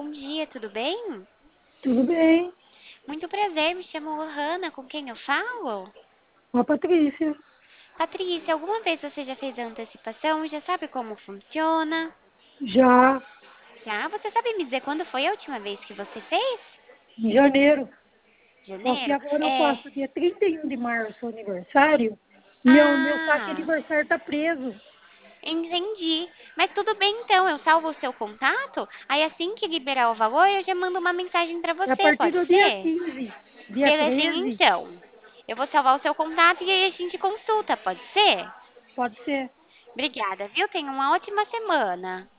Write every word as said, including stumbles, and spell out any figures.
bom dia, tudo bem? Tudo bem? Muito prazer, me chamo Lohana, com quem eu falo? Ó, Patrícia, Patrícia, alguma vez você já fez a antecipação? Já sabe como funciona? já Já? Você sabe me dizer quando foi a última vez que você fez? em janeiro, só que Janeiro? agora eu É. faço dia trinta e um de março o aniversário. Meu, meu saque Ah, aniversário tá preso. entendi. Mas tudo bem então, eu salvo o seu contato, aí assim que liberar o valor, eu já mando uma mensagem pra É a você, partir pode do dia ser? quinze, dia Belezinha treze, então. Eu vou salvar o seu contato e aí a gente consulta, pode ser? pode ser. Obrigada, viu? Tenha uma ótima semana.